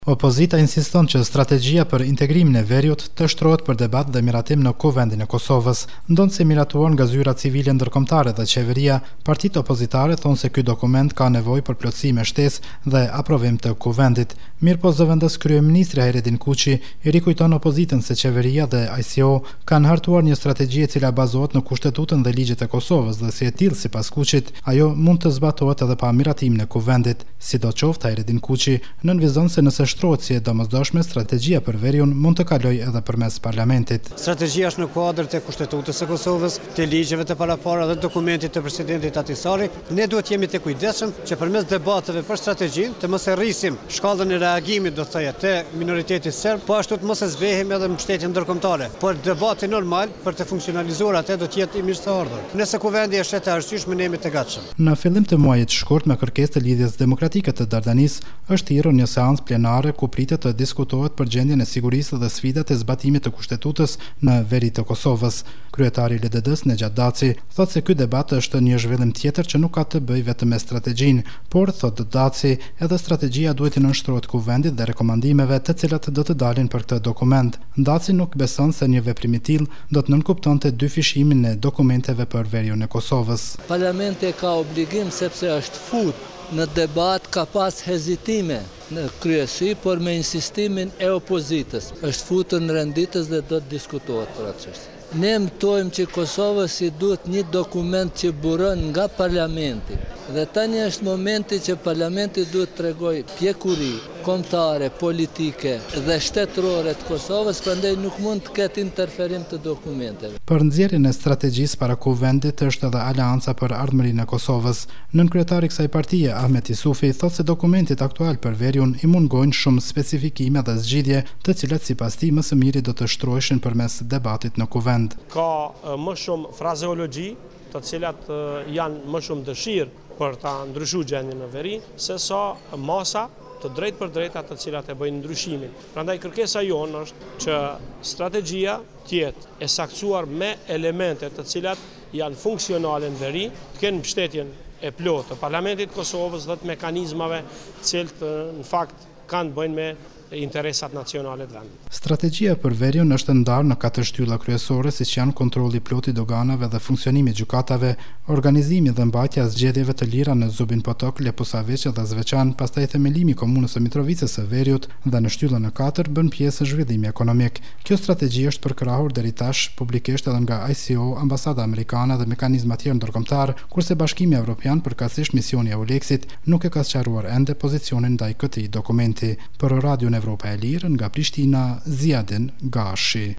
Opozita insiston që strategjia për integrimin e Veriut të shtrohet për debat dhe miratim në Kuvendin e Kosovës. Ndonë se miratuar nga zyra civile ndërkombëtare dhe qeveria, partitë opozitare thonë se ky dokument ka nevojë për plotësim me shtesë dhe aprovim të Kuvendit. Mirëpo zëvendës kryeministri Hajredin Kuçi i rikujton opozitën se qeveria dhe ICO kanë hartuar një strategji e cila bazohet në Kushtetutën dhe ligjet e Kosovës dhe si e tillë sipas Kuçit, ajo mund të zbatohet edhe pa miratimin e Kuvendit. Sidoqoftë, Hajredin Kuçi nënvizon se nëse shtrohet si e domosdoshme, strategjia për Veriun mund të kalojë edhe përmes parlamentit. Strategjia është në kuadër të Kushtetutës së Kosovës, të ligjeve të parapara dhe dokumentit të presidentit Ahtisari. Ne duhet jemi të kujdesshëm që përmes debateve për strategjinë të mos e rrisim shkallën e reagimit, do të thoya, të minoriteti serb, po ashtu të mos e zbehemi edhe në mbështetje ndërkombëtare. Por debati normal për të funksionalizuar atë do të jetë i mirë të ardhur. Nëse Kuvendi është të arsyeshëm, ne jemi të gatshëm. Në fillim të muajit shkurt, me kërkesë të lidhjes demokratike të Dardanis, është thirrur një seancë plenare ku pritet të diskutohet për gjendjen e sigurisë dhe sfidat e zbatimit të Kushtetutës në veri të Kosovës. Kryetari i LDD-s Nexhat Daci thotë se ky debat është një zhvillim tjetër që nuk ka të bëjë vetëm me strategjinë, por thotë Daci, edhe strategjia duhet të nënshtrohet Kuvendit dhe rekomandimeve të cilat do të dalin për këtë dokument. Daci nuk beson se një veprim i tillë do të nënkuptonte dyfishimin e dokumenteve për veriun e Kosovës. Parlamenti ka obligim sepse është fut në debat, ka pas hezitime në kryesi, por me insistimin e opozitës. Është futur në renditës dhe do të diskutohet për atë çështje. Ne mëtojmë që Kosovës i duhet një dokument që buron nga parlamenti. Dhe tani është momenti që parlamenti duhet të tregojë pjekuri kombëtare, politike dhe shtetërore të Kosovës, prandaj nuk mund të ketë interferim të dokumenteve. Për nxjerrjen e strategjisë para Kuvendit është edhe Aleanca për Ardhmërinë e Kosovës. Nënkryetari i kësaj partie, Ahmet Isufi, thotë se dokumentit aktual për veriun i mungojnë shumë specifikime dhe zgjidhje, të cilat sipas tij më së miri do të shtroheshin përmes debatit në Kuvend. Ka më shumë frazeologji, të cilat janë më shumë dëshirë për ta ndryshuar gjendjen në veri, se sa masa të drejtë për drejta të cilat e bëjnë ndryshimin. Prandaj kërkesa jonë është që strategjia të jetë e saktuar me elemente të cilat janë funksionale në veri, të kenë mbështetjen e plotë të Parlamentit të Kosovës dhe të mekanizmave të cilët në fakt kanë bëjnë me interesat nacionale të vendit. Strategjia për veriun është ndarë në 4 shtylla kryesore, siç janë kontrolli plot i doganave dhe funksionimi i gjykatave, organizimi dhe mbajtja e zgjedhjeve të lira në Zubin Potok, Leposaviç dhe Zveçan, pastaj themelimi i komunës së Mitrovicës së Veriut dhe në shtyllën e 4 bën pjesë zhvillimi ekonomik. Kjo strategji është përkrahur deri tash publikisht edhe nga ICO, Ambasada Amerikane dhe mekanizma të tjerë ndërkombëtar, kurse Bashkimi Evropian, përkatësisht misioni EULEX-it, nuk e ka sqaruar ende pozicionin ndaj këtij dokumenti. Për Radio Evropa e Lirë, nga Prishtina, Ziadin Gashi.